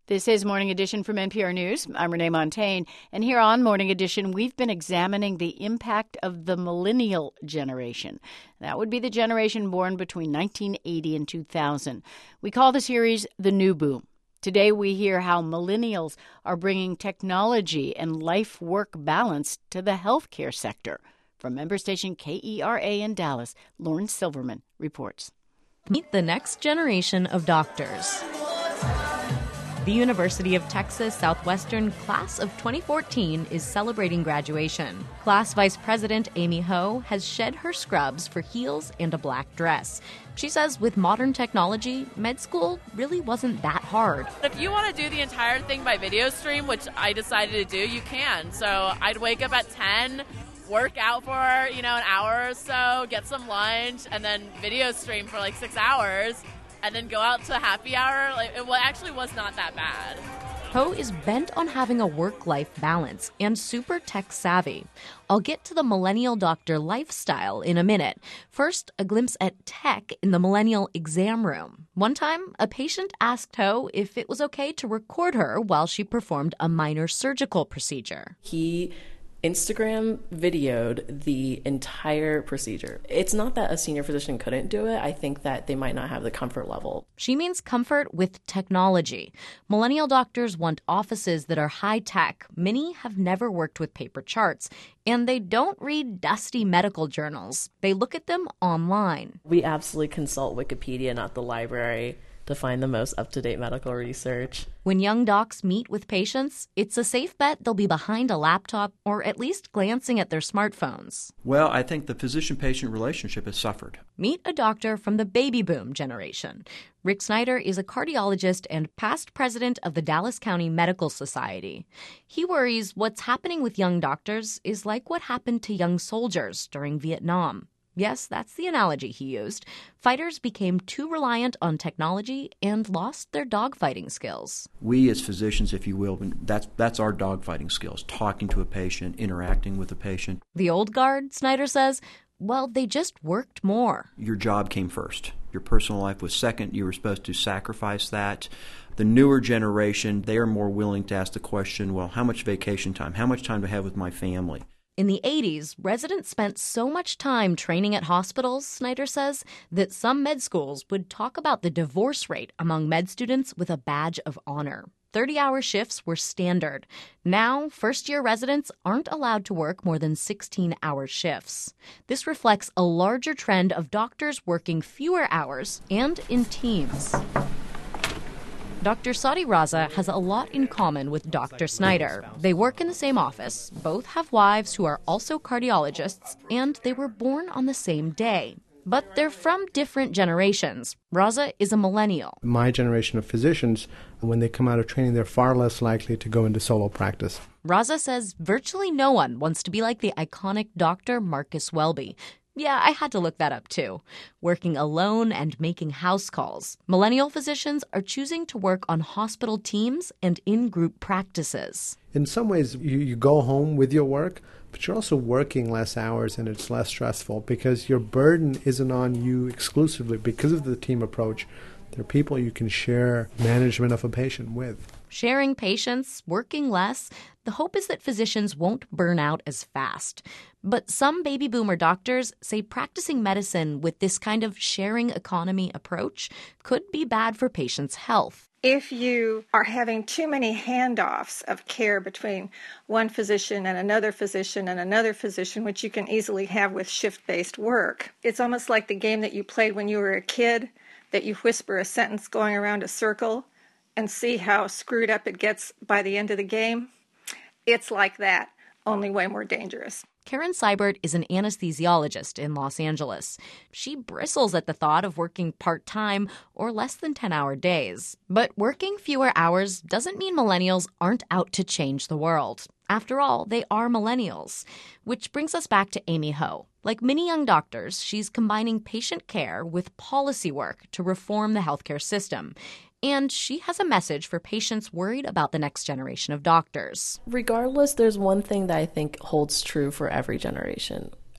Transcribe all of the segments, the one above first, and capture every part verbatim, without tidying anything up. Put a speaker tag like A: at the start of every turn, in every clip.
A: This is Morning Edition from N P R News. I'm Renee Montaigne, and here on Morning Edition, we've been examining the impact of the millennial generation. That would be the generation born between nineteen eighty and two thousand. We call the series The New Boom. Today, we hear how millennials are bringing technology and life-work balance to the healthcare sector. From member station K E R A in Dallas, Lauren Silverman reports.
B: Meet the next generation of doctors. The University of Texas Southwestern Class of twenty fourteen is celebrating graduation. Class Vice President Amy Ho has shed her scrubs for heels and a black dress. She says with modern technology, med school really wasn't that hard.
C: If you want to do the entire thing by video stream, which I decided to do, you can. So I'd wake up at ten, work out for, you know, an hour or so, get some lunch, and then video stream for like six hours. And then go out to happy hour. Like, it actually was not that bad.
B: Ho is bent on having a work-life balance and super tech-savvy. I'll get to the millennial doctor lifestyle in a minute. First, a glimpse at tech in the millennial exam room. One time, a patient asked Ho if it was okay to record her while she performed a minor surgical procedure.
D: He Instagram videoed the entire procedure. It's not that a senior physician couldn't do it. I think that they might not have the comfort level.
B: She means comfort with technology. Millennial doctors want offices that are high-tech. Many have never worked with paper charts, and they don't read dusty medical journals. They look at them online.
D: We absolutely consult Wikipedia, not the library, to find the most up-to-date medical research.
B: When young docs meet with patients, it's a safe bet they'll be behind a laptop or at least glancing at their smartphones.
E: Well, I think the physician-patient relationship has suffered.
B: Meet a doctor from the baby boom generation. Rick Snyder is a cardiologist and past president of the Dallas County Medical Society. He worries what's happening with young doctors is like what happened to young soldiers during Vietnam. Yes, that's the analogy he used. Fighters became too reliant on technology and lost their dogfighting skills.
E: We as physicians, if you will, that's that's our dogfighting skills, talking to a patient, interacting with a patient.
B: The old guard, Snyder says, well, they just worked more.
E: Your job came first. Your personal life was second. You were supposed to sacrifice that. The newer generation, they are more willing to ask the question, well, how much vacation time? How much time do I have with my family?
B: In the eighties, residents spent so much time training at hospitals, Snyder says, that some med schools would talk about the divorce rate among med students with a badge of honor. thirty-hour shifts were standard. Now, first-year residents aren't allowed to work more than sixteen-hour shifts. This reflects a larger trend of doctors working fewer hours and in teams. Doctor Sadi Raza has a lot in common with Doctor Snyder. They work in the same office, both have wives who are also cardiologists, and they were born on the same day. But they're from different generations. Raza is a millennial.
F: My generation of physicians, when they come out of training, they're far less likely to go into solo practice.
B: Raza says virtually no one wants to be like the iconic Doctor Marcus Welby. Yeah, I had to look that up too. Working alone and making house calls. Millennial physicians are choosing to work on hospital teams and in-group practices.
F: In some ways, you, you go home with your work, but you're also working less hours and it's less stressful because your burden isn't on you exclusively because of the team approach. There are people you can share management of a patient with.
B: Sharing patients, working less, the hope is that physicians won't burn out as fast. But some baby boomer doctors say practicing medicine with this kind of sharing economy approach could be bad for patients' health.
G: If you are having too many handoffs of care between one physician and another physician and another physician, which you can easily have with shift-based work, it's almost like the game that you played when you were a kid, that you whisper a sentence going around a circle and see how screwed up it gets by the end of the game. It's like that, only way more dangerous.
B: Karen Seibert is an anesthesiologist in Los Angeles. She bristles at the thought of working part-time or less than ten-hour days. But working fewer hours doesn't mean millennials aren't out to change the world. After all, they are millennials. Which brings us back to Amy Ho. Like many young doctors, she's combining patient care with policy work to reform the healthcare system. And she has a message for patients worried about the next generation of doctors.
D: Regardless, there's one thing that I think holds true for every generation.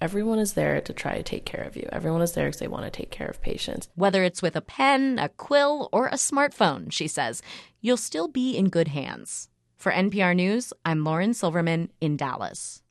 D: Everyone is there to try to take care of you. Everyone is there because they want to take care of patients.
B: Whether it's with a pen, a quill, or a smartphone, she says, you'll still be in good hands. For N P R News, I'm Lauren Silverman in Dallas.